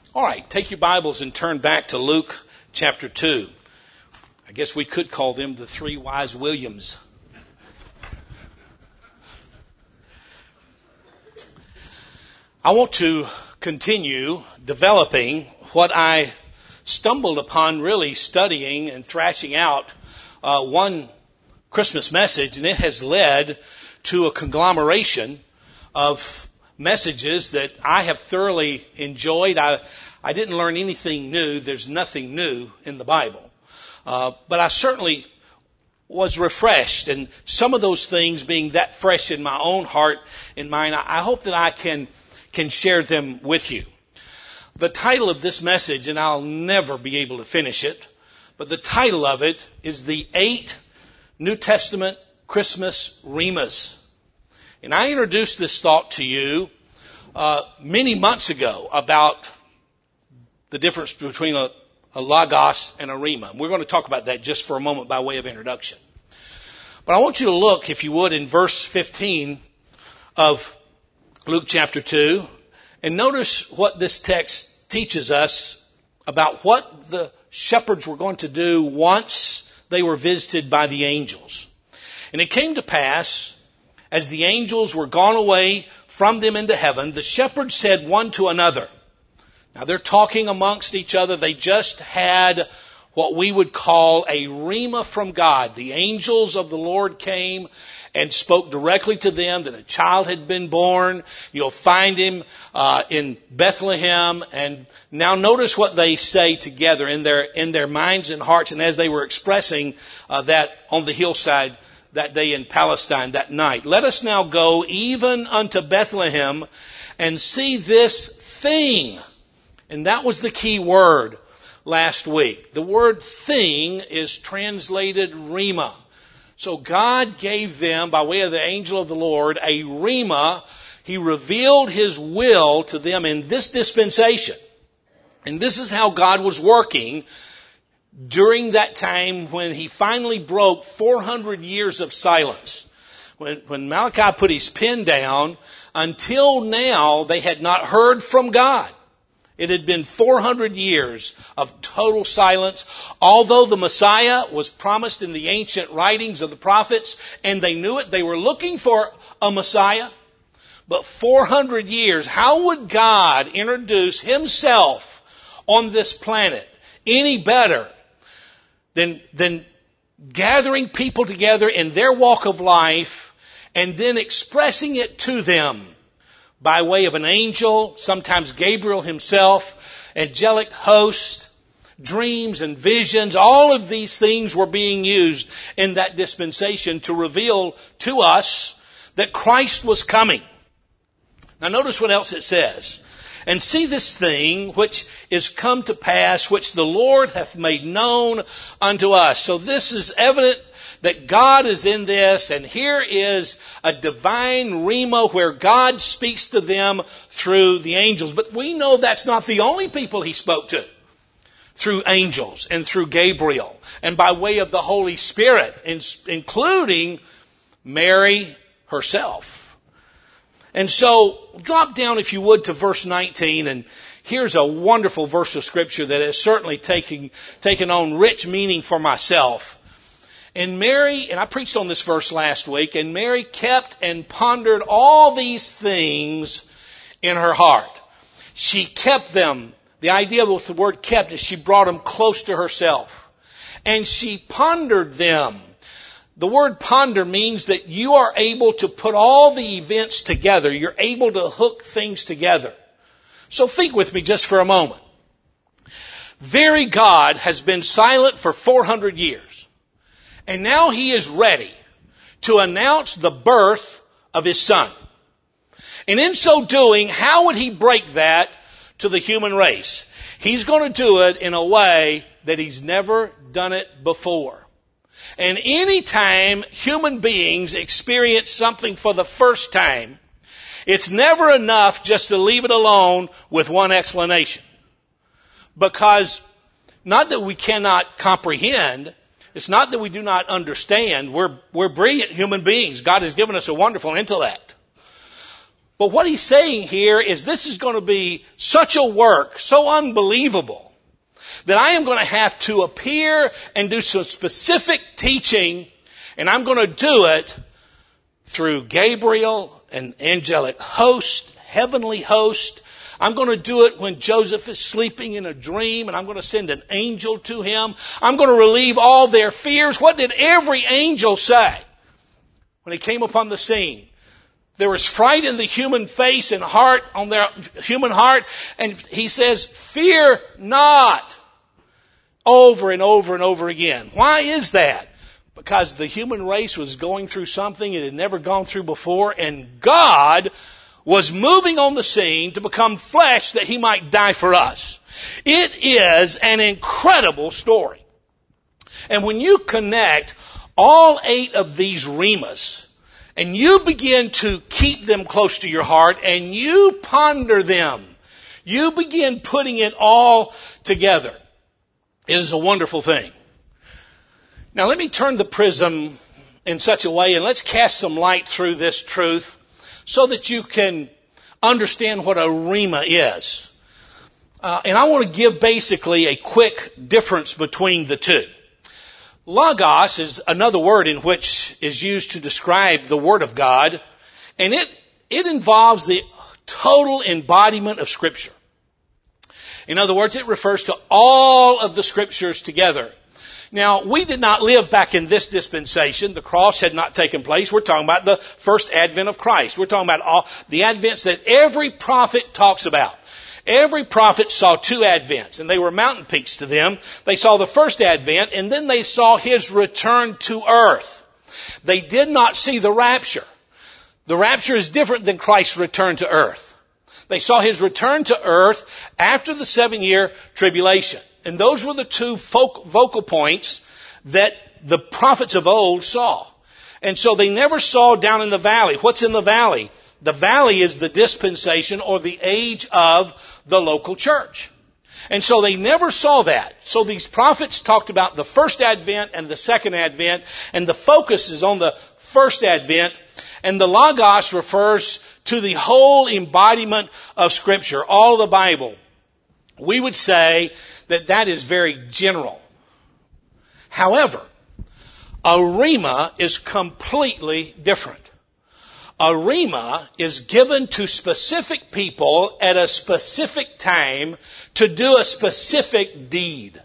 All right, take your Bibles and turn back to Luke chapter 2. I guess we could call them the three wise Williams. I want to continue developing what I stumbled upon really studying and thrashing out one Christmas message, and it has led to a conglomeration of messages that I have thoroughly enjoyed. I didn't learn anything new. There's nothing new in the Bible. But I certainly was refreshed, and some of those things being that fresh in my own heart and mind, I hope that I can share them with you. The title of this message, and I'll never be able to finish it, but the title of it is the 8 New Testament Christmas Rhemas. And I introduced this thought to you many months ago about the difference between a logos and a rhema. We're going to talk about that just for a moment by way of introduction. But I want you to look, if you would, in verse 15 of Luke chapter 2, and notice what this text teaches us about what the shepherds were going to do once they were visited by the angels. And it came to pass, as the angels were gone away from them into heaven, the shepherds said one to another. Now they're talking amongst each other. They just had what we would call a rhema from God. The angels of the Lord came and spoke directly to them that a child had been born. You'll find him in Bethlehem. And now notice what they say together in their minds and hearts, and as they were expressing that on the hillside that day in Palestine that night. Let us now go even unto Bethlehem and see this thing. And that was the key word last week. The word thing is translated rhema. So God gave them, by way of the angel of the Lord, a rhema. He revealed His will to them in this dispensation. And this is how God was working during that time when He finally broke 400 years of silence. When Malachi put his pen down, until now they had not heard from God. It had been 400 years of total silence. Although the Messiah was promised in the ancient writings of the prophets, and they knew it, they were looking for a Messiah. But 400 years, how would God introduce Himself on this planet any better than gathering people together in their walk of life and then expressing it to them by way of an angel, sometimes Gabriel himself, angelic host, dreams and visions? All of these things were being used in that dispensation to reveal to us that Christ was coming. Now notice what else it says. And see this thing which is come to pass, which the Lord hath made known unto us. So this is evident that God is in this, and here is a divine rhema where God speaks to them through the angels. But we know that's not the only people He spoke to. Through angels and through Gabriel and by way of the Holy Spirit, including Mary herself. And so drop down, if you would, to verse 19, and here's a wonderful verse of Scripture that has certainly taken on rich meaning for myself. And Mary, and I preached on this verse last week, and Mary kept and pondered all these things in her heart. She kept them. The idea with the word kept is she brought them close to herself. And she pondered them. The word ponder means that you are able to put all the events together. You're able to hook things together. So think with me just for a moment. Very God has been silent for 400 years. And now He is ready to announce the birth of His Son. And in so doing, how would He break that to the human race? He's going to do it in a way that He's never done it before. And any time human beings experience something for the first time, it's never enough just to leave it alone with one explanation. Because not that we cannot comprehend, it's not that we do not understand. We're brilliant human beings. God has given us a wonderful intellect. But what he's saying here is this is going to be such a work, so unbelievable, that I am going to have to appear and do some specific teaching, and I'm going to do it through Gabriel, an angelic host, heavenly host. I'm going to do it when Joseph is sleeping in a dream, and I'm going to send an angel to him. I'm going to relieve all their fears. What did every angel say when he came upon the scene? There was fright in the human face and heart, on their human heart, and he says, fear not, over and over and over again. Why is that? Because the human race was going through something it had never gone through before, and God was moving on the scene to become flesh that he might die for us. It is an incredible story. And when you connect all 8 of these rhemas, and you begin to keep them close to your heart, and you ponder them, you begin putting it all together. It is a wonderful thing. Now let me turn the prism in such a way, and let's cast some light through this truth so that you can understand what a rhema is. And I want to give basically a quick difference between the two. Logos is another word in which is used to describe the Word of God, and it involves the total embodiment of Scripture. In other words, it refers to all of the Scriptures together. Now, we did not live back in this dispensation. The cross had not taken place. We're talking about the first advent of Christ. We're talking about all the advents that every prophet talks about. Every prophet saw 2 advents, and they were mountain peaks to them. They saw the first advent, and then they saw his return to earth. They did not see the rapture. The rapture is different than Christ's return to earth. They saw his return to earth after the 7-year tribulation. And those were the 2 focal points that the prophets of old saw. And so they never saw down in the valley. What's in the valley? The valley is the dispensation or the age of the local church. And so they never saw that. So these prophets talked about the first advent and the second advent, and the focus is on the first advent. And the Logos refers to the whole embodiment of Scripture, all of the Bible. We would say that that is very general. However, a rhema is completely different. A rhema is given to specific people at a specific time to do a specific deed.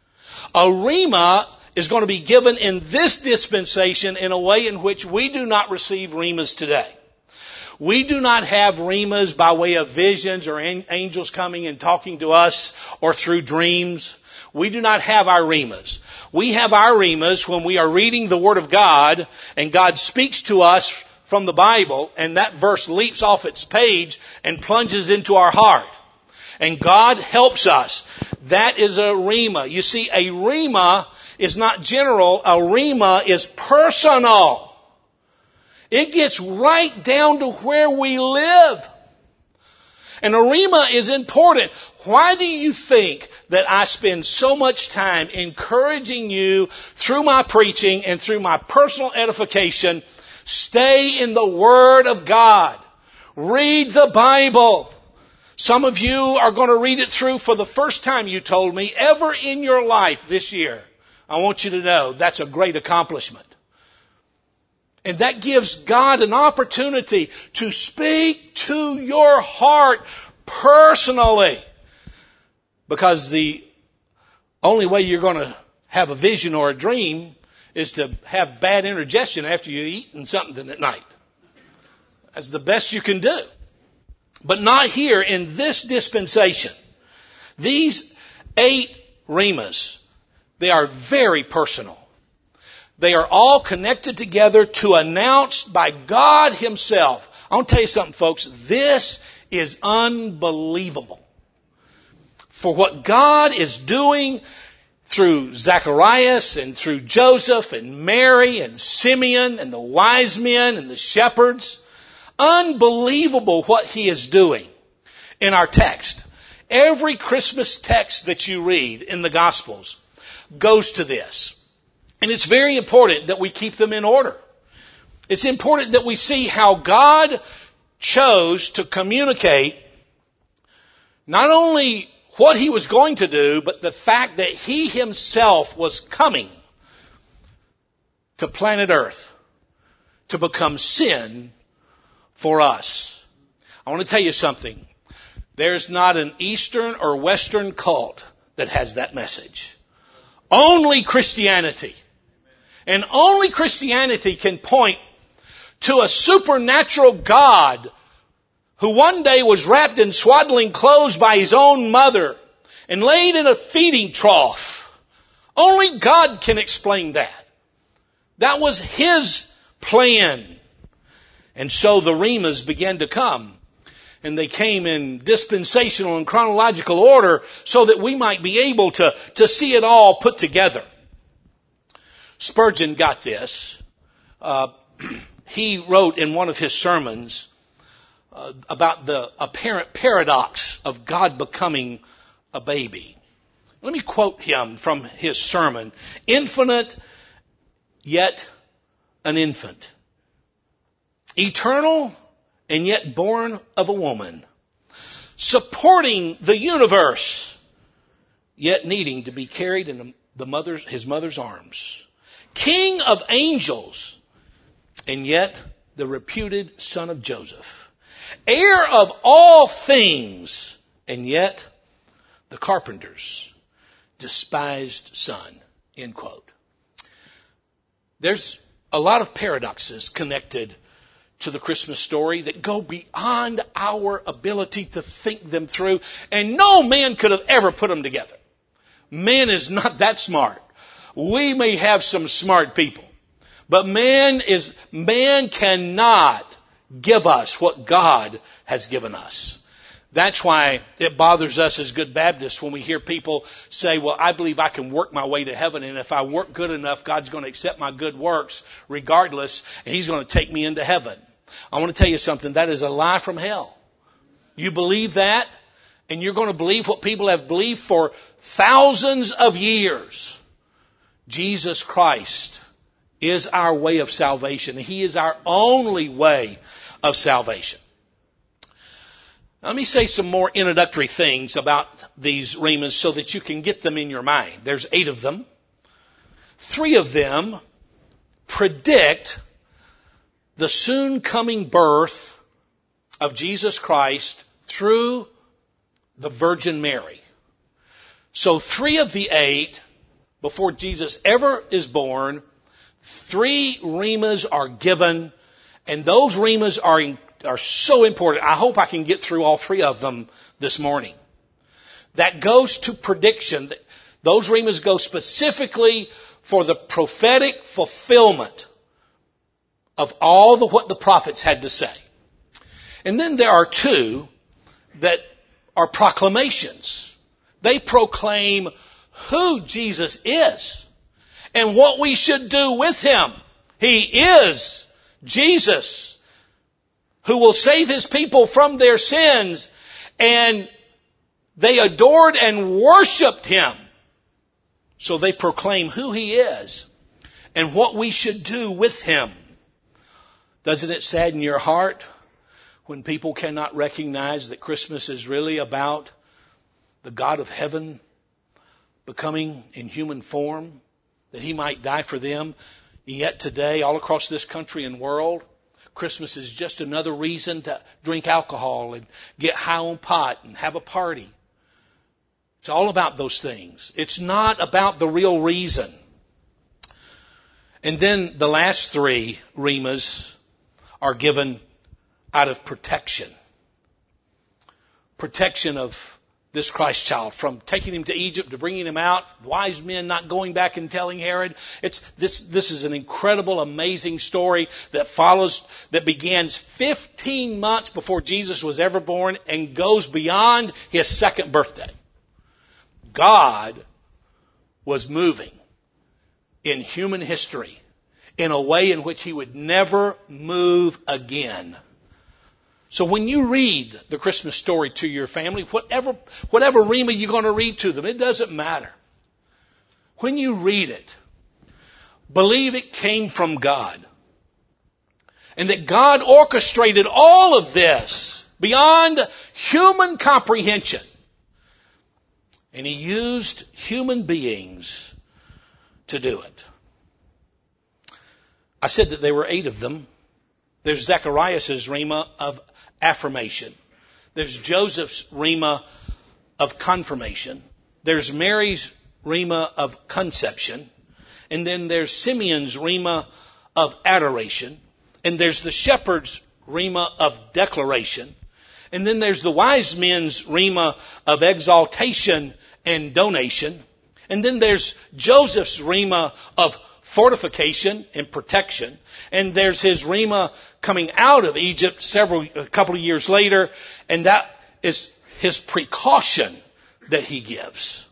A rhema is going to be given in this dispensation in a way in which we do not receive rhemas today. We do not have rhemas by way of visions or angels coming and talking to us or through dreams. We do not have our rhemas. We have our rhemas when we are reading the Word of God and God speaks to us from the Bible, and that verse leaps off its page and plunges into our heart. And God helps us. That is a rhema. You see, a rhema is not general. A rhema is personal. It gets right down to where we live. And a rhema is important. Why do you think that I spend so much time encouraging you through my preaching and through my personal edification? Stay in the Word of God. Read the Bible. Some of you are going to read it through for the first time, you told me, ever in your life this year. I want you to know that's a great accomplishment. And that gives God an opportunity to speak to your heart personally. Because the only way you're going to have a vision or a dream is to have bad indigestion after you've eaten something at night. That's the best you can do. But not here in this dispensation. These 8 rhemas, they are very personal. They are all connected together to announce by God Himself. I want to tell you something, folks. This is unbelievable. For what God is doing through Zacharias and through Joseph and Mary and Simeon and the wise men and the shepherds. Unbelievable what He is doing in our text. Every Christmas text that you read in the Gospels goes to this. And it's very important that we keep them in order. It's important that we see how God chose to communicate not only what he was going to do, but the fact that he himself was coming to planet Earth to become sin for us. I want to tell you something. There's not an Eastern or Western cult that has that message. Only Christianity. And only Christianity can point to a supernatural God who one day was wrapped in swaddling clothes by his own mother and laid in a feeding trough. Only God can explain that. That was his plan. And so the Rhemas began to come. And they came in dispensational and chronological order so that we might be able to see it all put together. Spurgeon got this. He wrote in one of his sermons about the apparent paradox of God becoming a baby. Let me quote him from his sermon. Infinite, yet an infant. Eternal, and yet born of a woman. Supporting the universe, yet needing to be carried in his mother's arms. King of angels, and yet the reputed son of Joseph. Heir of all things, and yet the carpenter's despised son. End quote. There's a lot of paradoxes connected to the Christmas story that go beyond our ability to think them through. And no man could have ever put them together. Man is not that smart. We may have some smart people. But man cannot give us what God has given us. That's why it bothers us as good Baptists when we hear people say, well, I believe I can work my way to heaven, and if I work good enough, God's going to accept my good works regardless, and he's going to take me into heaven. I want to tell you something. That is a lie from hell. You believe that, and you're going to believe what people have believed for thousands of years. Jesus Christ is our way of salvation. He is our only way of salvation. Let me say some more introductory things about these Rhemas so that you can get them in your mind. There's 8 of them. 3 of them predict the soon coming birth of Jesus Christ through the Virgin Mary. So 3 of the 8, before Jesus ever is born, 3 Rhemas are given, and those Rhemas are so important. I hope I can get through all 3 of them this morning. That goes to prediction. Those Rhemas go specifically for the prophetic fulfillment of all what the prophets had to say. And then there are 2 that are proclamations. They proclaim who Jesus is and what we should do with him. He is Jesus, who will save his people from their sins. And they adored and worshiped him. So they proclaim who he is and what we should do with him. Doesn't it sadden your heart when people cannot recognize that Christmas is really about the God of heaven becoming in human form, that he might die for them? Yet today, all across this country and world, Christmas is just another reason to drink alcohol and get high on pot and have a party. It's all about those things. It's not about the real reason. And then the last 3 Rhemas are given out of protection. Protection of this Christ child, from taking him to Egypt to bringing him out, wise men not going back and telling Herod. This is an incredible, amazing story that begins 15 months before Jesus was ever born and goes beyond his 2nd birthday. God was moving in human history in a way in which he would never move again. So when you read the Christmas story to your family, whatever Rhema you're going to read to them, it doesn't matter. When you read it, believe it came from God. And that God orchestrated all of this beyond human comprehension. And He used human beings to do it. I said that there were 8 of them. There's Zacharias' rhema of affirmation. There's Joseph's rhema of confirmation. There's Mary's rhema of conception. And then there's Simeon's rhema of adoration. And there's the shepherd's rhema of declaration. And then there's the wise men's rhema of exaltation and donation. And then there's Joseph's rhema of fortification and protection. And there's his rhema coming out of Egypt a couple of years later. And that is his precaution that he gives.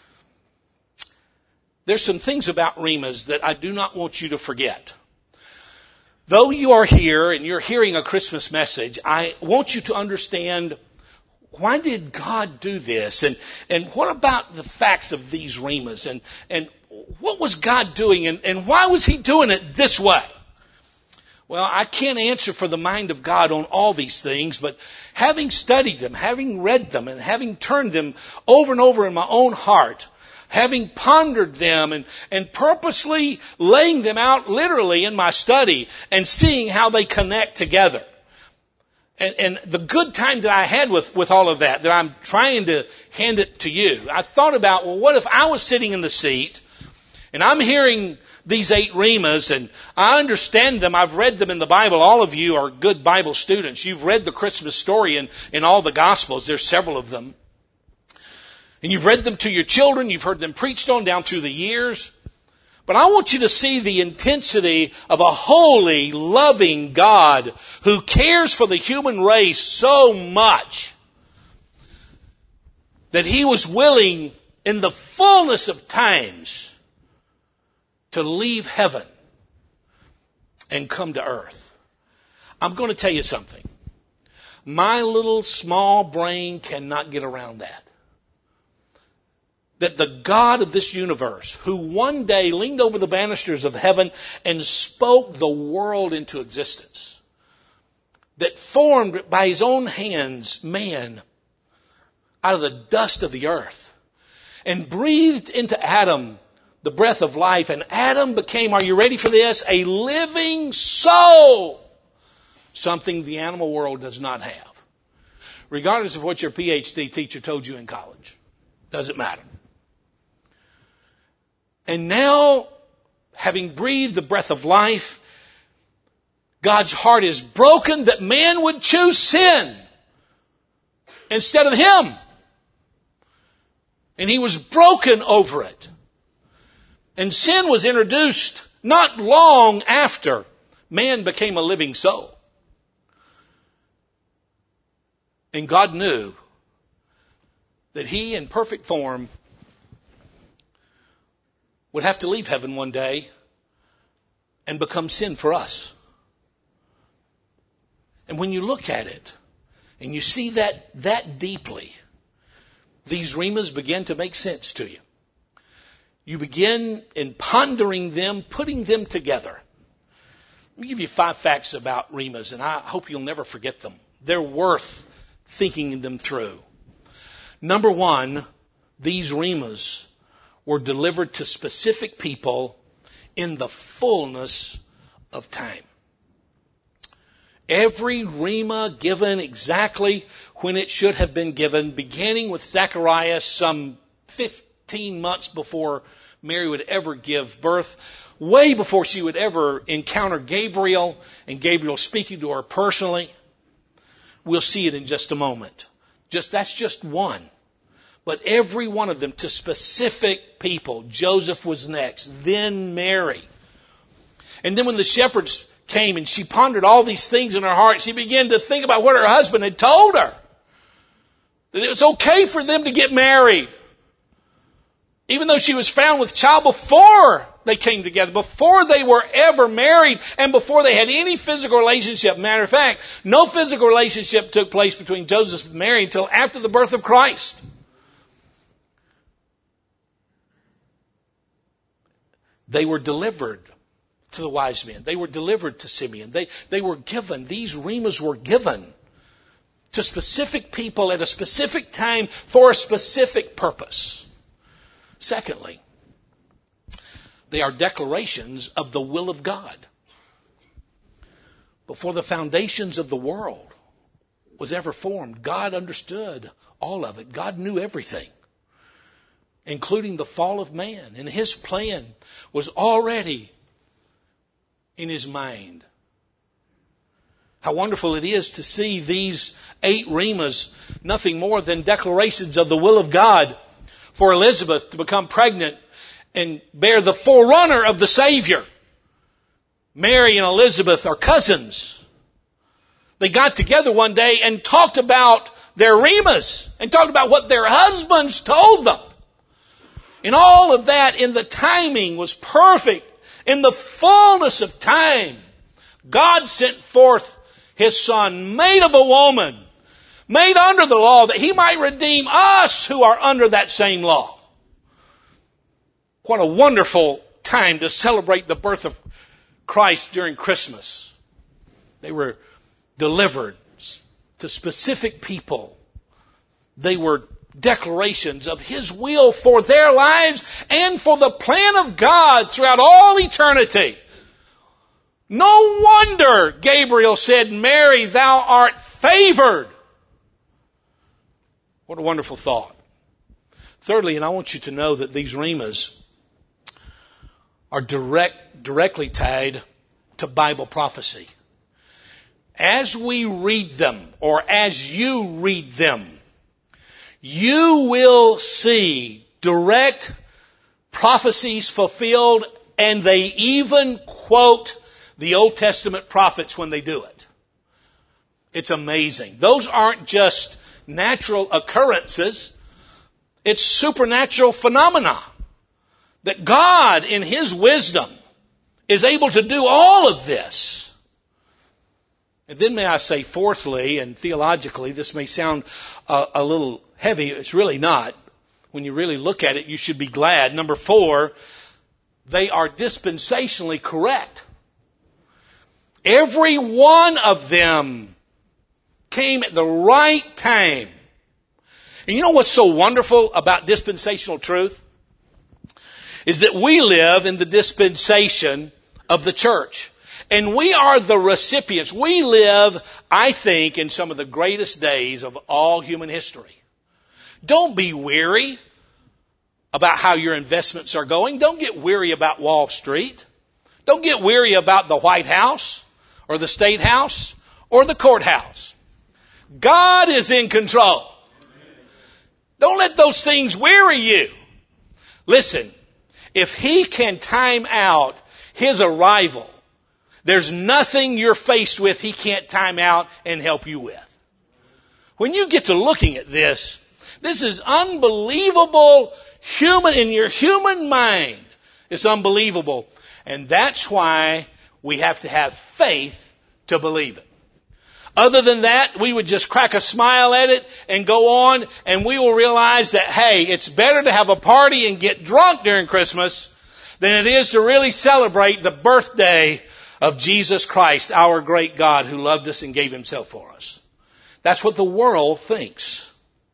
There's some things about rhemas that I do not want you to forget. Though you are here and you're hearing a Christmas message, I want you to understand, why did God do this? And what about the facts of these rhemas? And what was God doing? And why was He doing it this way? Well, I can't answer for the mind of God on all these things, but having studied them, having read them, and having turned them over and over in my own heart, having pondered them and purposely laying them out literally in my study and seeing how they connect together. And the good time that I had with all of that I'm trying to hand it to you. I thought about, well, what if I was sitting in the seat and I'm hearing these 8 rhemas and I understand them. I've read them in the Bible. All of you are good Bible students. You've read the Christmas story in all the Gospels. There's several of them. And you've read them to your children. You've heard them preached on down through the years. But I want you to see the intensity of a holy, loving God who cares for the human race so much that He was willing in the fullness of times to leave heaven and come to earth. I'm going to tell you something. My little small brain cannot get around that. That the God of this universe, who one day leaned over the banisters of heaven and spoke the world into existence, that formed by His own hands man out of the dust of the earth and breathed into Adam the breath of life, and Adam became, are you ready for this? A living soul. Something the animal world does not have. Regardless of what your PhD teacher told you in college. Doesn't matter. And now, having breathed the breath of life, God's heart is broken that man would choose sin instead of Him. And He was broken over it. And sin was introduced not long after man became a living soul. And God knew that He, in perfect form, would have to leave heaven one day and become sin for us. And when you look at it and you see that deeply, these rhemas begin to make sense to you. You begin in pondering them, putting them together. Let me give you 5 facts about rhemas, and I hope you'll never forget them. They're worth thinking them through. Number 1, these rhemas were delivered to specific people in the fullness of time. Every rhema given exactly when it should have been given, beginning with Zacharias some 15 months before Mary would ever give birth, way before she would ever encounter Gabriel, and Gabriel speaking to her personally. We'll see it in just a moment. That's just one. But every one of them to specific people. Joseph was next, then Mary. And then when the shepherds came and she pondered all these things in her heart, she began to think about what her husband had told her. That it was okay for them to get married. Even though she was found with child before they came together, before they were ever married, and before they had any physical relationship. Matter of fact, no physical relationship took place between Joseph and Mary until after the birth of Christ. They were delivered to the wise men. They were delivered to Simeon. They were given, these rhemas were given to specific people at a specific time for a specific purpose. Secondly, they are declarations of the will of God. Before the foundations of the world was ever formed, God understood all of it. God knew everything, including the fall of man. And His plan was already in His mind. How wonderful it is to see these 8 rhemas, nothing more than declarations of the will of God for Elizabeth to become pregnant and bear the forerunner of the Savior. Mary and Elizabeth are cousins. They got together one day and talked about their rhemas and talked about what their husbands told them. And all of that in the timing was perfect. In the fullness of time, God sent forth His Son, made of a woman, made under the law, that He might redeem us who are under that same law. What a wonderful time to celebrate the birth of Christ during Christmas. They were delivered to specific people. They were declarations of His will for their lives and for the plan of God throughout all eternity. No wonder Gabriel said, Mary, thou art favored. What a wonderful thought. Thirdly, and I want you to know that these rhemas are directly tied to Bible prophecy. As we read them, or as you read them, you will see direct prophecies fulfilled, and they even quote the Old Testament prophets when they do it. It's amazing. Those aren't just natural occurrences. It's supernatural phenomena that God, in His wisdom, is able to do all of this. And then may I say, fourthly, and theologically, this may sound a little heavy. It's really not. When you really look at it, you should be glad. Number 4, they are dispensationally correct. Every one of them came at the right time. And you know what's so wonderful about dispensational truth? Is that we live in the dispensation of the church. And we are the recipients. We live, I think, in some of the greatest days of all human history. Don't be weary about how your investments are going. Don't get weary about Wall Street. Don't get weary about the White House or the State House or the courthouse. God is in control. Don't let those things weary you. Listen, if He can time out His arrival, there's nothing you're faced with He can't time out and help you with. When you get to looking at this is unbelievable in your human mind. It's unbelievable. And that's why we have to have faith to believe it. Other than that, we would just crack a smile at it and go on, and we will realize that, hey, it's better to have a party and get drunk during Christmas than it is to really celebrate the birthday of Jesus Christ, our great God who loved us and gave Himself for us. That's what the world thinks.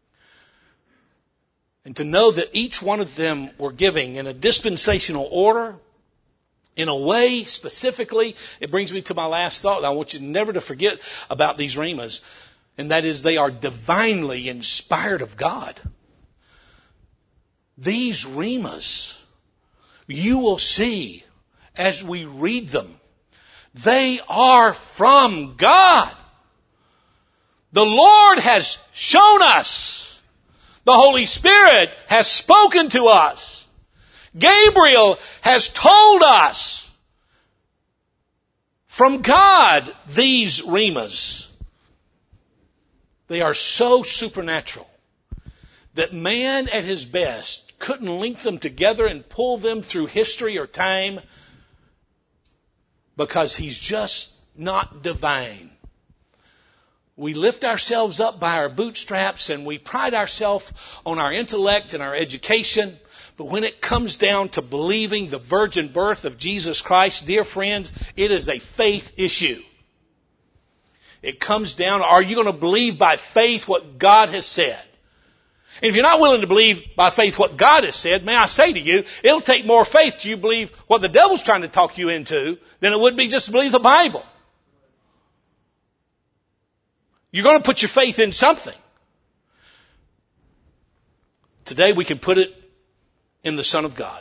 And to know that each one of them were giving in a dispensational order, in a way specifically, it brings me to my last thought. I want you never to forget about these rhemas, and that is they are divinely inspired of God. These rhemas, you will see as we read them, they are from God. The Lord has shown us. The Holy Spirit has spoken to us. Gabriel has told us. From God, these rhemas, they are so supernatural that man at his best couldn't link them together and pull them through history or time, because he's just not divine. We lift ourselves up by our bootstraps and we pride ourselves on our intellect and our education, But when it comes down to believing the virgin birth of Jesus Christ, dear friends, it is a faith issue. It comes down, are you going to believe by faith what God has said? And if you're not willing to believe by faith what God has said, may I say to you, it'll take more faith to you believe what the devil's trying to talk you into than it would be just to believe the Bible. You're going to put your faith in something. Today we can put it in the Son of God.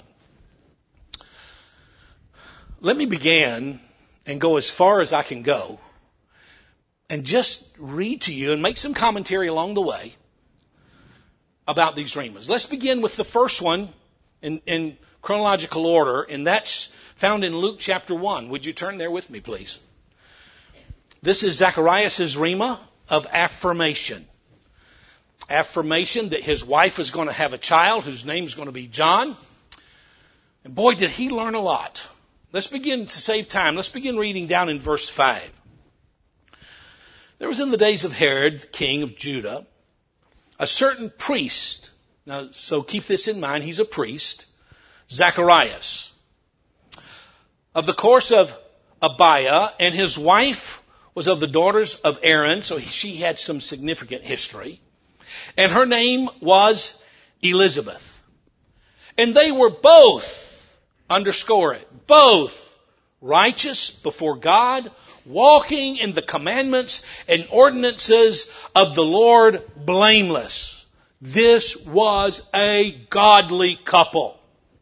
Let me begin and go as far as I can go and just read to you and make some commentary along the way about these rhemas. Let's begin with the first one in chronological order, and that's found in Luke chapter 1. Would you turn there with me, please? This is Zacharias' rhema of affirmation. Affirmation that his wife is going to have a child whose name is going to be John. And boy, did he learn a lot. Let's begin to save time. Let's begin reading down in verse 5. There was in the days of Herod, king of Judah, a certain priest. Now, so keep this in mind. He's a priest. Zacharias. Of the course of Abiah, and his wife was of the daughters of Aaron. So she had some significant history. And her name was Elizabeth. And they were both, underscore it, both righteous before God, walking in the commandments and ordinances of the Lord blameless. This was a godly couple.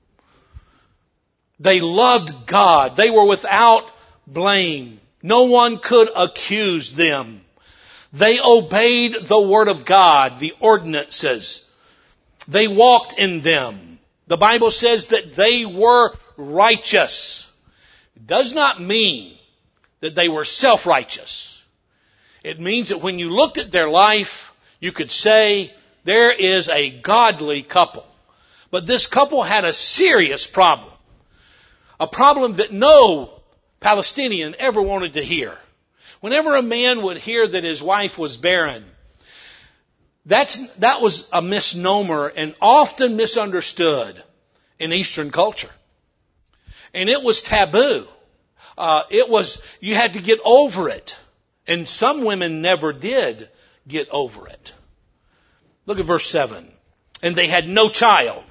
They loved God. They were without blame. No one could accuse them. They obeyed the Word of God, the ordinances. They walked in them. The Bible says that they were righteous. It does not mean that they were self-righteous. It means that when you looked at their life, you could say there is a godly couple. But this couple had a serious problem. A problem that no Palestinian ever wanted to hear. Whenever a man would hear that his wife was barren, that was a misnomer and often misunderstood in Eastern culture. And it was taboo. You had to get over it. And some women never did get over it. Look at verse 7. And they had no child,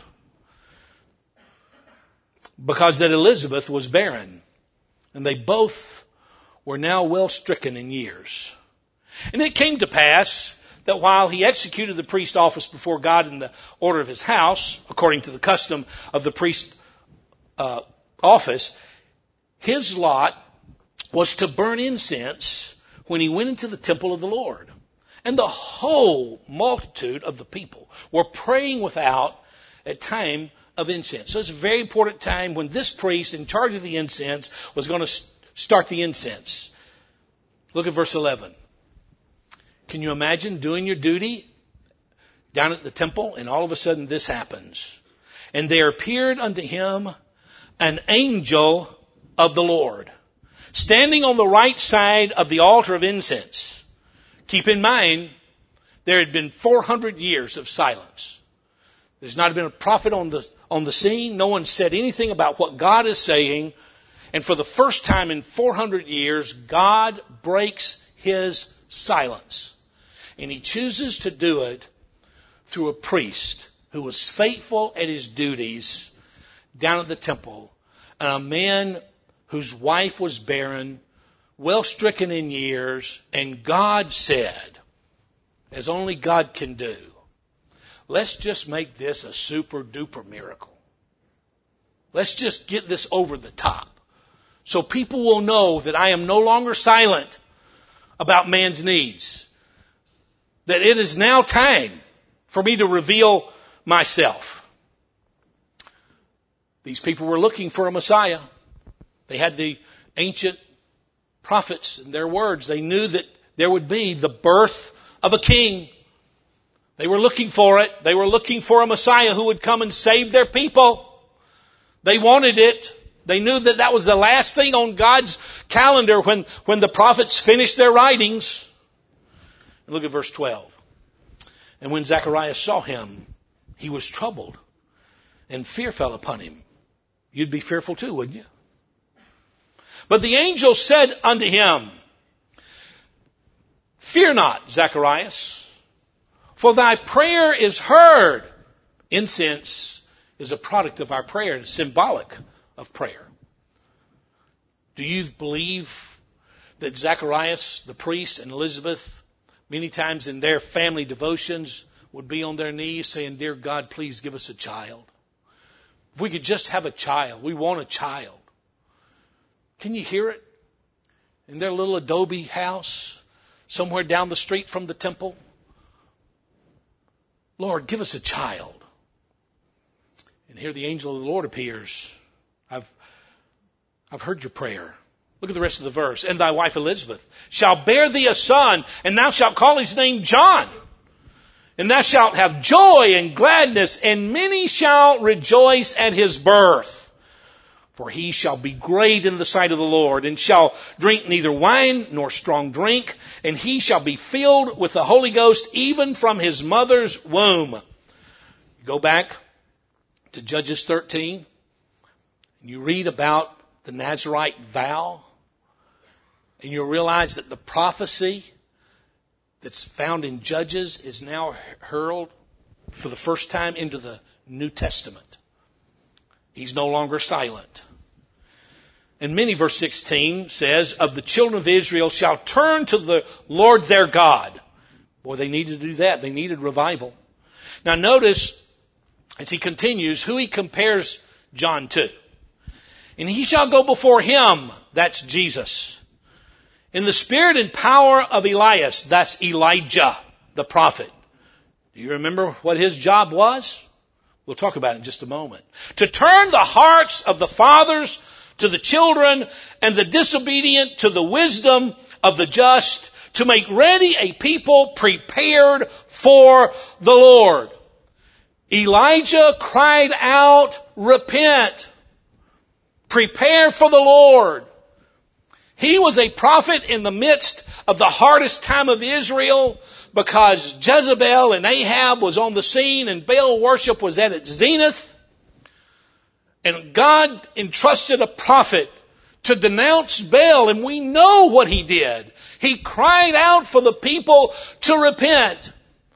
because that Elizabeth was barren. And they both were now well stricken in years. And it came to pass that while he executed the priest office before God in the order of his house, according to the custom of the priest office, his lot was to burn incense when he went into the temple of the Lord. And the whole multitude of the people were praying without at time of incense. So it's a very important time when this priest in charge of the incense was going to start the incense. Look at verse 11. Can you imagine doing your duty down at the temple, and all of a sudden this happens? And there appeared unto him an angel of the Lord, standing on the right side of the altar of incense. Keep in mind, there had been 400 years of silence. There's not been a prophet on the scene. No one said anything about what God is saying. And for the first time in 400 years, God breaks his silence. And he chooses to do it through a priest who was faithful at his duties down at the temple. And a man whose wife was barren, well stricken in years. And God said, as only God can do, let's just make this a super duper miracle. Let's just get this over the top. So people will know that I am no longer silent about man's needs. That it is now time for me to reveal myself. These people were looking for a Messiah. They had the ancient prophets and their words. They knew that there would be the birth of a king. They were looking for it. They were looking for a Messiah who would come and save their people. They wanted it. They knew that that was the last thing on God's calendar when the prophets finished their writings. And look at verse 12. And when Zacharias saw him, he was troubled. and fear fell upon him. You'd be fearful too, wouldn't you? But the angel said unto him, Fear not, Zacharias, for thy prayer is heard. Incense is a product of our prayer. It's symbolic of prayer. Do you believe that Zacharias, the priest, and Elizabeth, many times in their family devotions, would be on their knees saying, Dear God, please give us a child. If we could just have a child. We want a child. Can you hear it? In their little adobe house, somewhere down the street from the temple. Lord, give us a child. And here the angel of the Lord appears. I've heard your prayer. Look at the rest of the verse. And thy wife Elizabeth shall bear thee a son, and thou shalt call his name John. And thou shalt have joy and gladness, and many shall rejoice at his birth. For he shall be great in the sight of the Lord, and shall drink neither wine nor strong drink, and he shall be filled with the Holy Ghost even from his mother's womb. Go back to Judges 13, and you read about the Nazirite vow, and you'll realize that the prophecy that's found in Judges is now hurled for the first time into the New Testament. He's no longer silent. And many, verse 16 says, Of the children of Israel shall turn to the Lord their God. Boy, they needed to do that. They needed revival. Now notice, as he continues, who he compares John to. And he shall go before him, that's Jesus, in the spirit and power of Elias, that's Elijah, the prophet. Do you remember what his job was? We'll talk about it in just a moment. To turn the hearts of the fathers to the children, and the disobedient to the wisdom of the just, to make ready a people prepared for the Lord. Elijah cried out, Repent. Prepare for the Lord. He was a prophet in the midst of the hardest time of Israel, because Jezebel and Ahab was on the scene and Baal worship was at its zenith. And God entrusted a prophet to denounce Baal, and we know what he did. He cried out for the people to repent.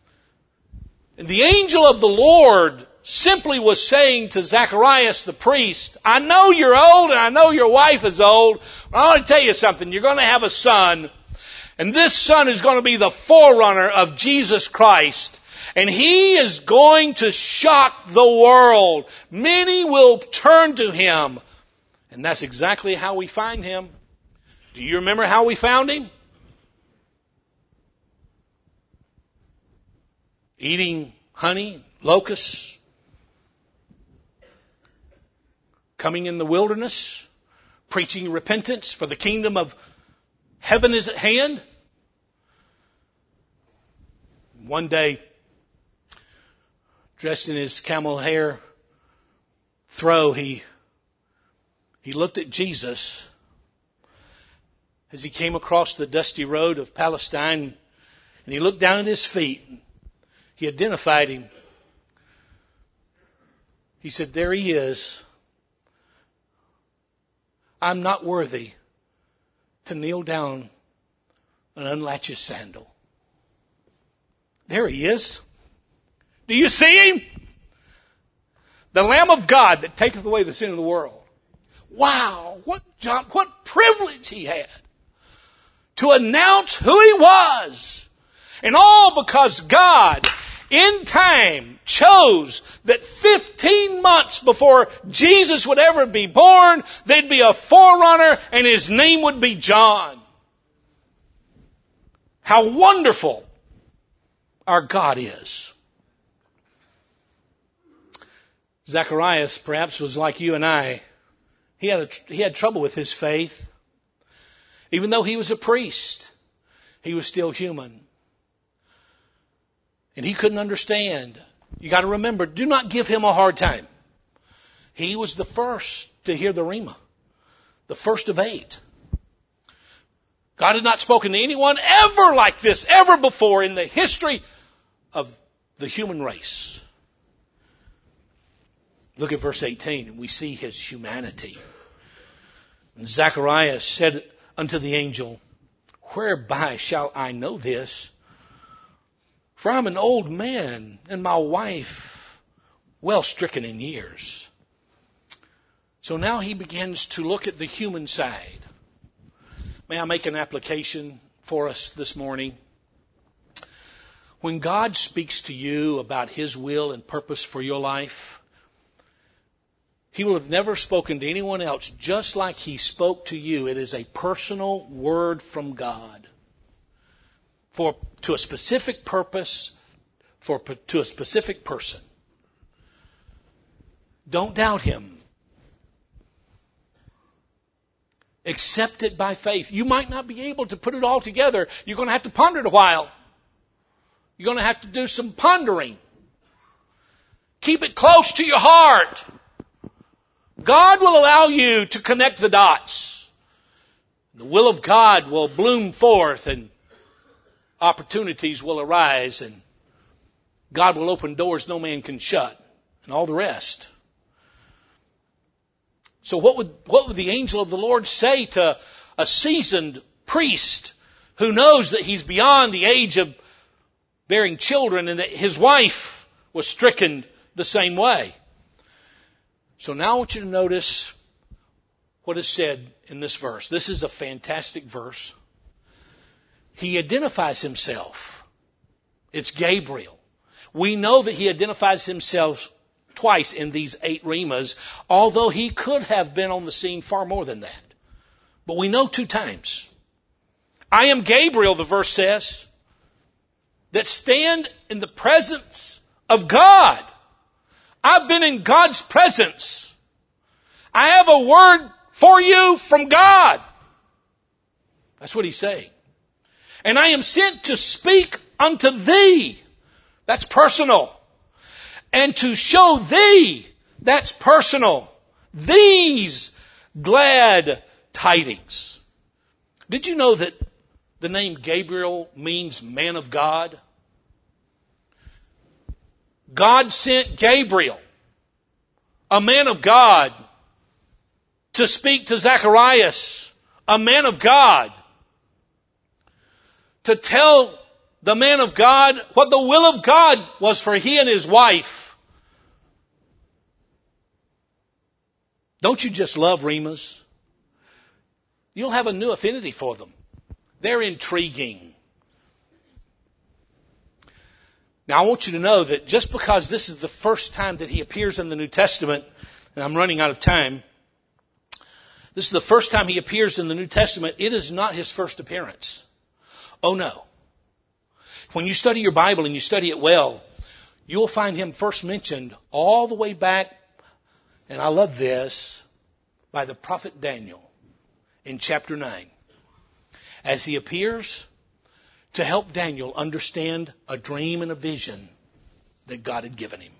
And the angel of the Lord simply was saying to Zacharias the priest, I know you're old and I know your wife is old, but I want to tell you something. You're going to have a son, and this son is going to be the forerunner of Jesus Christ. And he is going to shock the world. Many will turn to him. And that's exactly how we find him. Do you remember how we found him? Eating honey, locusts. Coming in the wilderness. Preaching repentance, for the kingdom of heaven is at hand. One day, dressed in his camel hair throw, he looked at Jesus as he came across the dusty road of Palestine, and he looked down at his feet. He identified him. He said, There he is. I'm not worthy to kneel down and unlatch his sandal. There he is. Do you see him? The Lamb of God that taketh away the sin of the world. Wow, what job, what privilege he had to announce who he was. And all because God, in time, chose that 15 months before Jesus would ever be born, there'd be a forerunner and his name would be John. How wonderful our God is. Zacharias perhaps was like you and I. He had trouble with his faith. Even though he was a priest, he was still human. And he couldn't understand. You got to remember, do not give him a hard time. He was the first to hear the Rhema. The first of 8. God had not spoken to anyone ever like this, ever before in the history of the human race. Look at verse 18, and we see his humanity. And Zacharias said unto the angel, whereby shall I know this? For I'm an old man, and my wife well stricken in years. So now he begins to look at the human side. May I make an application for us this morning? When God speaks to you about His will and purpose for your life, He will have never spoken to anyone else just like He spoke to you. It is a personal word from God to a specific purpose, to a specific person. Don't doubt Him. Accept it by faith. You might not be able to put it all together. You're going to have to ponder it a while. You're going to have to do some pondering. Keep it close to your heart. God will allow you to connect the dots. The will of God will bloom forth and opportunities will arise and God will open doors no man can shut and all the rest. So what would the angel of the Lord say to a seasoned priest who knows that he's beyond the age of bearing children and that his wife was stricken the same way? So now I want you to notice what is said in this verse. This is a fantastic verse. He identifies himself. It's Gabriel. We know that he identifies himself twice in these 8 rhemas, although he could have been on the scene far more than that. But we know 2 times. I am Gabriel, the verse says, that stand in the presence of God. I've been in God's presence. I have a word for you from God. That's what he's saying. And I am sent to speak unto thee. That's personal. And to show thee. That's personal. These glad tidings. Did you know that the name Gabriel means man of God? God sent Gabriel, a man of God, to speak to Zacharias, a man of God, to tell the man of God what the will of God was for he and his wife. Don't you just love rhemas? You'll have a new affinity for them. They're intriguing. Now, I want you to know that just because this is the first time that he appears in the New Testament, and I'm running out of time, this is the first time he appears in the New Testament, it is not his first appearance. Oh, no. When you study your Bible and you study it well, you'll find him first mentioned all the way back, and I love this, by the prophet Daniel in chapter 9. As he appears to help Daniel understand a dream and a vision that God had given him.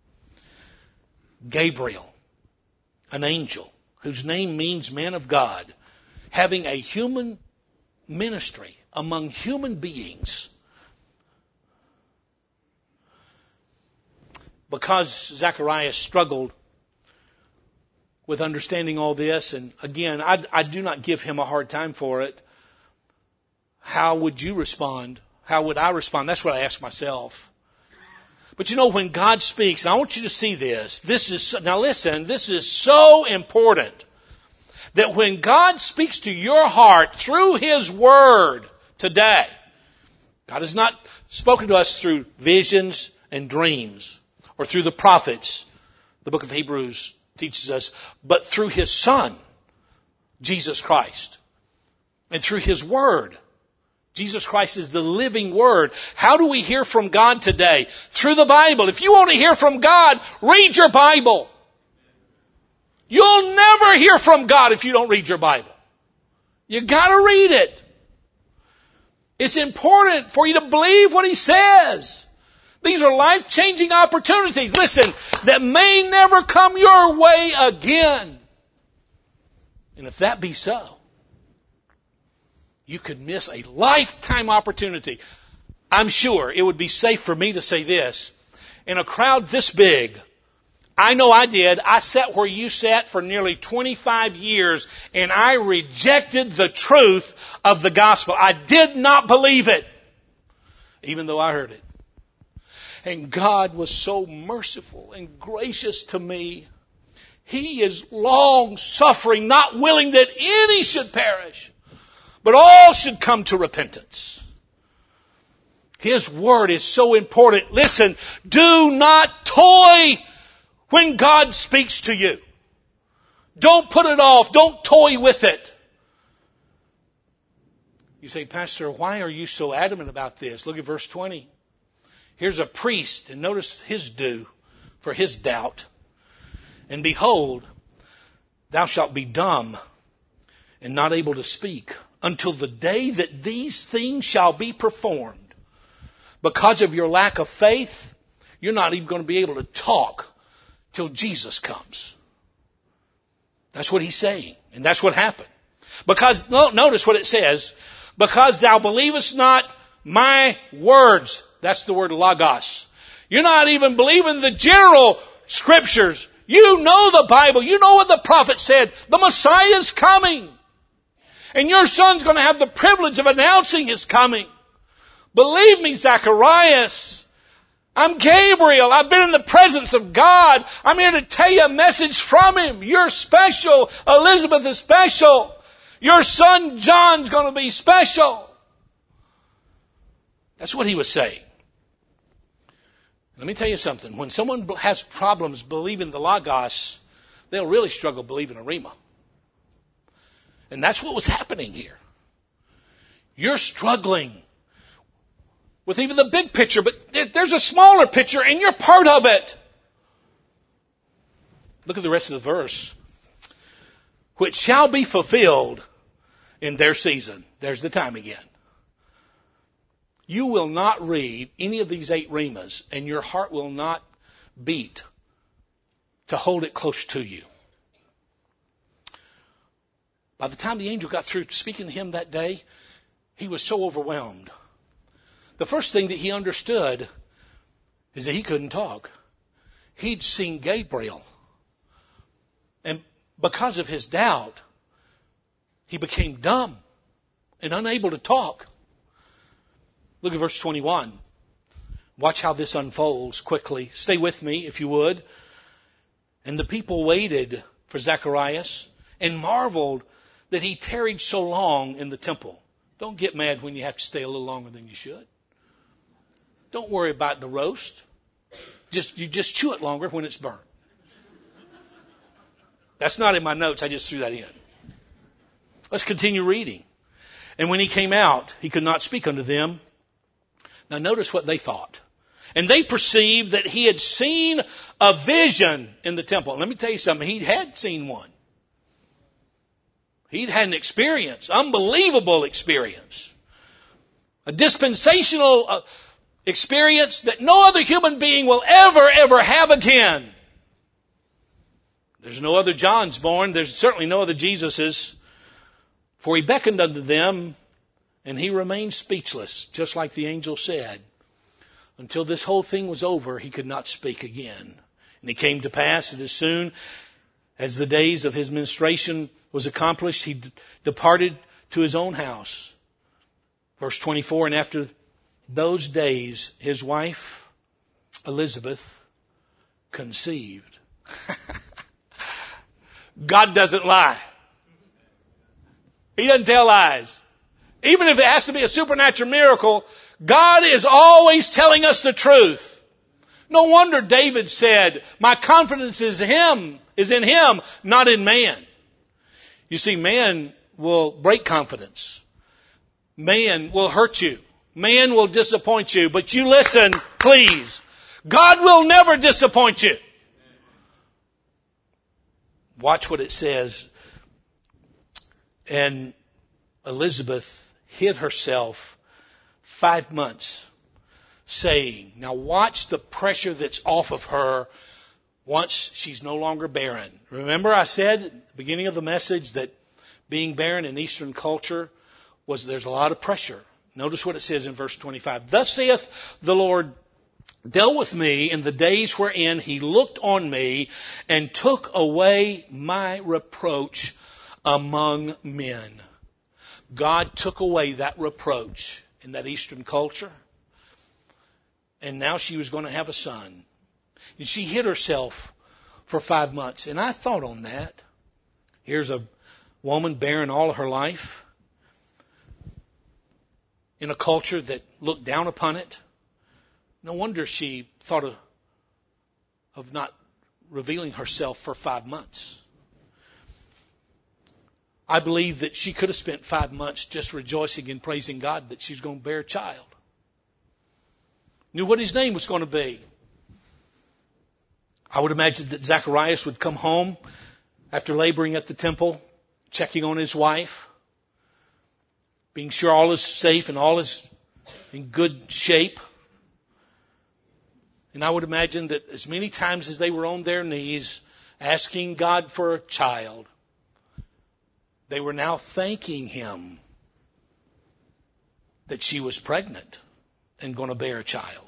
Gabriel, an angel whose name means man of God, having a human ministry among human beings. Because Zacharias struggled with understanding all this, and again, I do not give him a hard time for it. How would you respond? How would I respond? That's what I ask myself. But you know, when God speaks, and I want you to see this. Now listen, this is so important. That when God speaks to your heart through His Word today, God has not spoken to us through visions and dreams or through the prophets, the book of Hebrews teaches us, but through His Son, Jesus Christ, and through His Word. Jesus Christ is the living Word. How do we hear from God today? Through the Bible. If you want to hear from God, read your Bible. You'll never hear from God if you don't read your Bible. You got to read it. It's important for you to believe what He says. These are life-changing opportunities, listen, that may never come your way again. And if that be so, you could miss a lifetime opportunity. I'm sure it would be safe for me to say this. In a crowd this big, I know I did. I sat where you sat for nearly 25 years, and I rejected the truth of the gospel. I did not believe it, even though I heard it. And God was so merciful and gracious to me. He is long-suffering, not willing that any should perish, but all should come to repentance. His word is so important. Listen, do not toy when God speaks to you. Don't put it off. Don't toy with it. You say, Pastor, why are you so adamant about this? Look at verse 20. Here's a priest, and notice his due for his doubt. And behold, thou shalt be dumb and not able to speak until the day that these things shall be performed. Because of your lack of faith, you're not even going to be able to talk till Jesus comes. That's what he's saying. And that's what happened. Because, notice what it says. Because thou believest not my words. That's the word logos. You're not even believing the general scriptures. You know the Bible. You know what the prophet said. The Messiah is coming. And your son's going to have the privilege of announcing his coming. Believe me, Zacharias. I'm Gabriel. I've been in the presence of God. I'm here to tell you a message from him. You're special. Elizabeth is special. Your son John's going to be special. That's what he was saying. Let me tell you something. When someone has problems believing the Logos, they'll really struggle believing a Rhema. And that's what was happening here. You're struggling with even the big picture, but there's a smaller picture and you're part of it. Look at the rest of the verse. Which shall be fulfilled in their season. There's the time again. You will not read any of these 8 Rhemas and your heart will not beat to hold it close to you. By the time the angel got through speaking to him that day, he was so overwhelmed. The first thing that he understood is that he couldn't talk. He'd seen Gabriel. And because of his doubt, he became dumb and unable to talk. Look at verse 21. Watch how this unfolds quickly. Stay with me, if you would. And the people waited for Zacharias and marveled that he tarried so long in the temple. Don't get mad when you have to stay a little longer than you should. Don't worry about the roast. You just chew it longer when it's burnt. That's not in my notes. I just threw that in. Let's continue reading. And when he came out, he could not speak unto them. Now notice what they thought. And they perceived that he had seen a vision in the temple. And let me tell you something. He had seen one. He'd had an experience, unbelievable experience. A dispensational experience that no other human being will ever have again. There's no other Johns born. There's certainly no other Jesuses. For he beckoned unto them, and he remained speechless, just like the angel said. Until this whole thing was over, he could not speak again. And it came to pass that as soon as the days of his ministration was accomplished, he departed to his own house. Verse 24, and after those days, his wife, Elizabeth, conceived. God doesn't lie. He doesn't tell lies. Even if it has to be a supernatural miracle, God is always telling us the truth. No wonder David said, my confidence is in him, not in man. You see, man will break confidence. Man will hurt you. Man will disappoint you. But you listen, please. God will never disappoint you. Watch what it says. And Elizabeth hid herself 5 months, saying, now watch the pressure that's off of her once she's no longer barren. Remember I said at the beginning of the message that being barren in Eastern culture there's a lot of pressure. Notice what it says in verse 25. Thus saith the Lord dealt with me in the days wherein he looked on me and took away my reproach among men. God took away that reproach in that Eastern culture. And now she was going to have a son. And she hid herself for 5 months. And I thought on that. Here's a woman barren all of her life in a culture that looked down upon it. No wonder she thought of not revealing herself for 5 months. I believe that she could have spent 5 months just rejoicing and praising God that she's going to bear a child. Knew what his name was going to be. I would imagine that Zacharias would come home after laboring at the temple, checking on his wife, being sure all is safe and all is in good shape. And I would imagine that as many times as they were on their knees asking God for a child, they were now thanking him that she was pregnant and going to bear a child.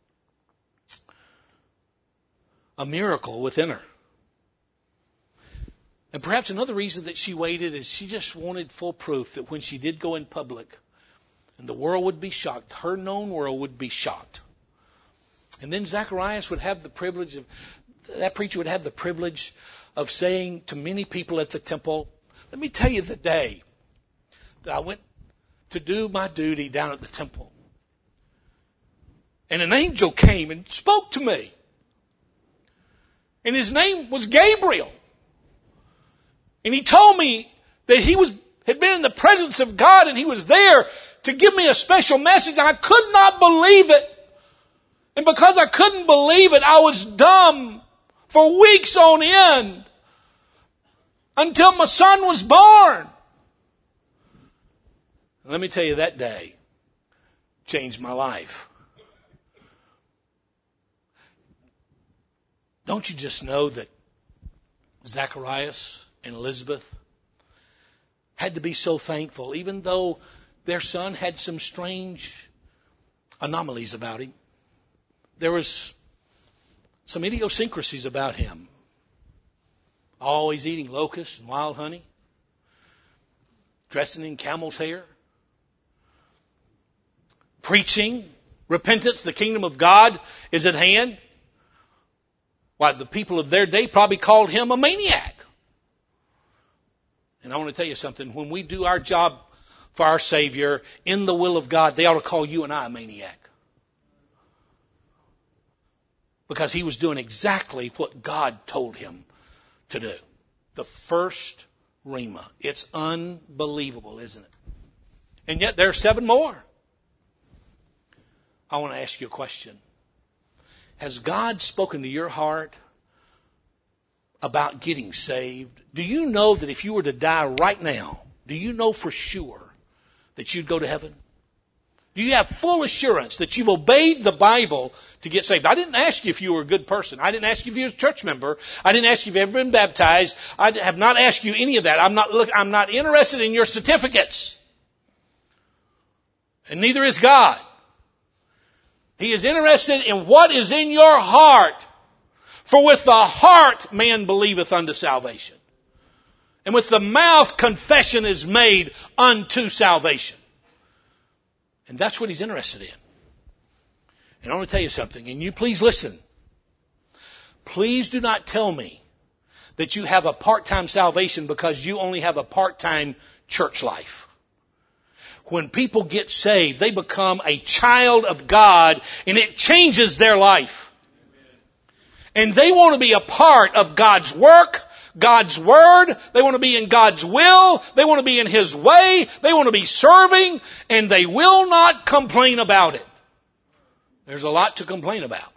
A miracle within her. And perhaps another reason that she waited is she just wanted full proof that when she did go in public and the world would be shocked, her known world would be shocked. And then Zacharias would have the privilege of, that preacher would have the privilege of saying to many people at the temple, let me tell you the day that I went to do my duty down at the temple. And an angel came and spoke to me. And his name was Gabriel. And he told me that he had been in the presence of God and he was there to give me a special message. I could not believe it. And because I couldn't believe it, I was dumb for weeks on end until my son was born. Let me tell you, that day changed my life. Don't you just know that Zacharias and Elizabeth had to be so thankful, even though their son had some strange anomalies about him. There was some idiosyncrasies about him. Always eating locusts and wild honey. Dressing in camel's hair. Preaching repentance, the kingdom of God is at hand. Why, the people of their day probably called him a maniac. And I want to tell you something. When we do our job for our Savior in the will of God, they ought to call you and I a maniac. Because he was doing exactly what God told him to do. The first Rhema. It's unbelievable, isn't it? And yet there are 7 more. I want to ask you a question. Has God spoken to your heart about getting saved? Do you know that if you were to die right now, do you know for sure that you'd go to heaven? Do you have full assurance that you've obeyed the Bible to get saved? I didn't ask you if you were a good person. I didn't ask you if you were a church member. I didn't ask you if you've ever been baptized. I have not asked you any of that. I'm not interested in your certificates. And neither is God. He is interested in what is in your heart. For with the heart man believeth unto salvation. And with the mouth confession is made unto salvation. And that's what he's interested in. And I want to tell you something, and you please listen. Please do not tell me that you have a part-time salvation because you only have a part-time church life. When people get saved, they become a child of God, and it changes their life. And they want to be a part of God's work, God's Word. They want to be in God's will. They want to be in His way. They want to be serving, and they will not complain about it. There's a lot to complain about.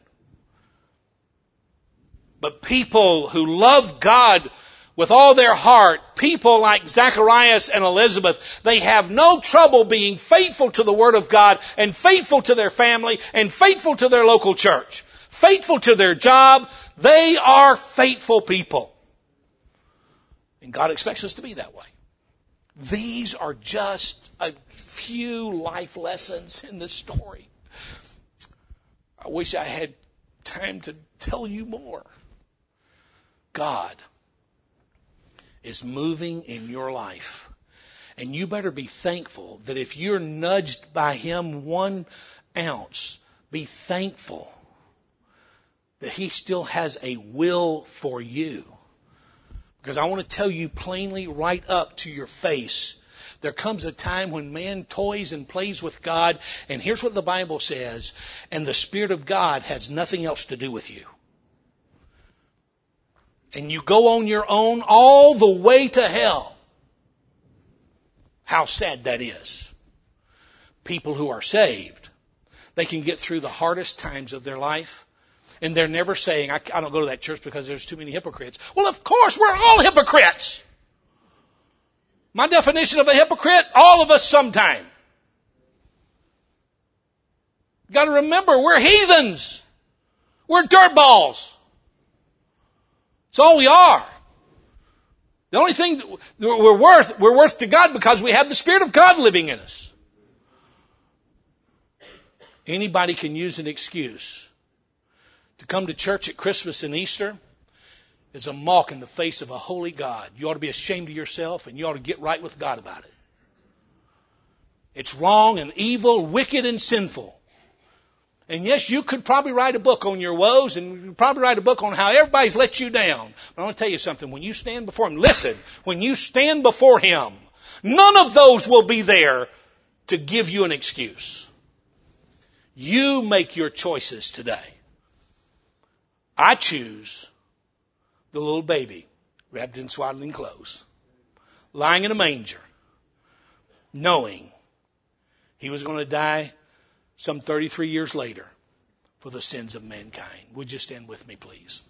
But people who love God with all their heart, people like Zacharias and Elizabeth, they have no trouble being faithful to the Word of God and faithful to their family and faithful to their local church, faithful to their job. They are faithful people. And God expects us to be that way. These are just a few life lessons in this story. I wish I had time to tell you more. God is moving in your life. And you better be thankful that if you're nudged by Him 1 ounce, be thankful that He still has a will for you. Because I want to tell you plainly, right up to your face, there comes a time when man toys and plays with God, and here's what the Bible says, and the Spirit of God has nothing else to do with you. And you go on your own all the way to hell. How sad that is. People who are saved, they can get through the hardest times of their life, and they're never saying, I don't go to that church because there's too many hypocrites. Well, of course, we're all hypocrites. My definition of a hypocrite, all of us sometime. You've got to remember, we're heathens. We're dirtballs. That's all we are. The only thing that we're worth to God because we have the Spirit of God living in us. Anybody can use an excuse. To come to church at Christmas and Easter is a mock in the face of a holy God. You ought to be ashamed of yourself, and you ought to get right with God about it. It's wrong and evil, wicked and sinful. And yes, you could probably write a book on your woes, and you could probably write a book on how everybody's let you down. But I want to tell you something. When you stand before Him, listen, when you stand before Him, none of those will be there to give you an excuse. You make your choices today. I choose the little baby wrapped in swaddling clothes, lying in a manger, knowing He was going to die some 33 years later for the sins of mankind. Would you stand with me, please?